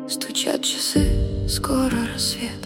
Стучат часы, скоро рассвет.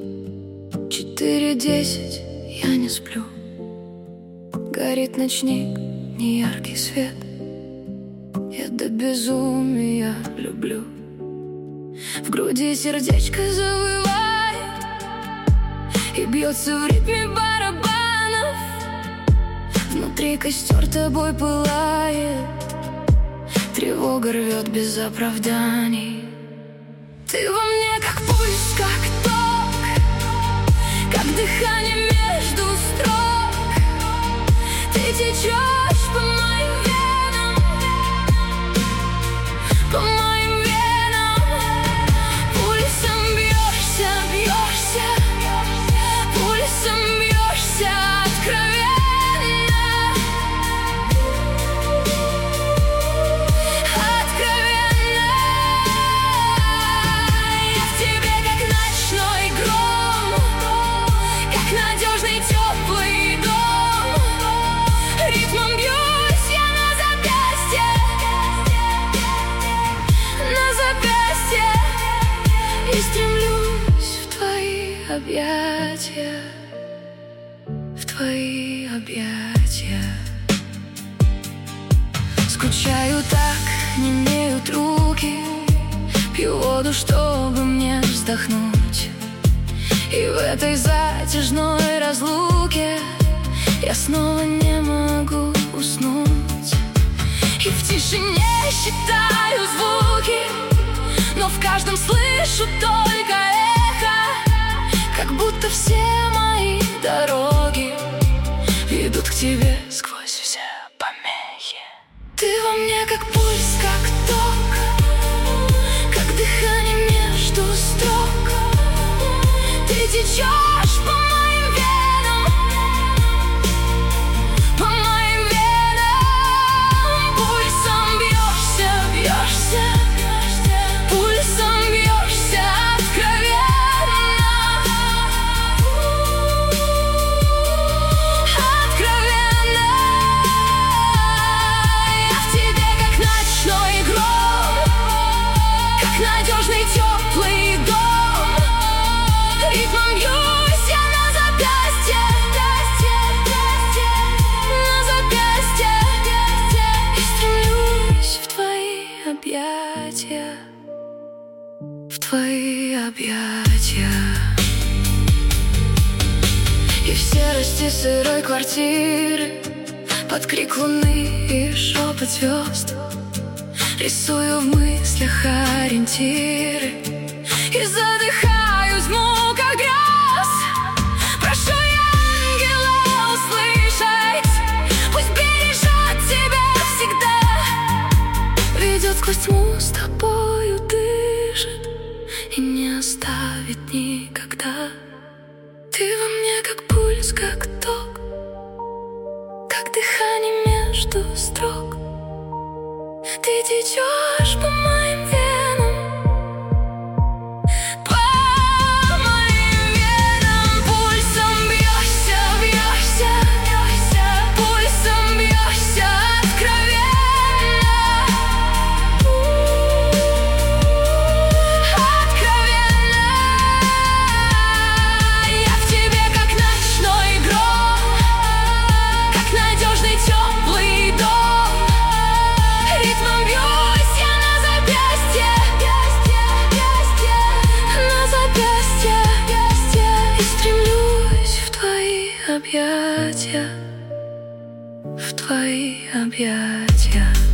4:10, я не сплю. Горит ночник, неяркий свет. Я до безумия люблю. В груди сердечко завывает и бьется в ритме барабанов. Внутри костер тобой пылает, тревога рвет без оправданий. Ты во мне как пульс, как ток, как дыхание между строк. Ты течешь по моим венам, по моим венам. Пульсом бьешься, бьешься, пульсом бьешься откровенно. Надежный теплый дом. Ритмом бьюсь я на запястье, на запястье. И стремлюсь в твои объятия, в твои объятия. Скучаю так, немеют руки. Пью воду, чтобы мне вздохнуть. И в этой затяжной разлуке я снова не могу уснуть. И в тишине считаю звуки, но в каждом слышу только эхо. Как будто все мои дороги ведут к тебе сквозь все помехи. Ты во мне как пульс, как ток, как дыхание между строк. Ты течешь по моим венам, по моим венам. Пульсом бьешься, бьешься, пульсом бьешься откровенно, откровенно. Я в тебе как ночной гром, как надежный теплый дом. Ритмом бьюсь я на запястье, на запястье. И стремлюсь в твои объятия, в твои объятия. И в серости сырой квартиры, под крик луны и шепот звезд, рисую в мыслях ориентиры и задыхаюсь в муках грез. Прошу ангела услышать, пусть бережет тебя всегда. Ведет сквозь тьму, с тобою дышит и не оставит никогда. Ты во мне как пульс, как ток, как дыхание между строк. Ты течешь по моим венам, по моим венам. Пульсом бьешься, бьешься, пульсом бьешься откровенно, откровенно. Я в тебе как ночной гром, как надежный теплый дом. Ритмом бьюсь я на запястье, на запястье. И стремлюсь в твои объятия, в твои объятия.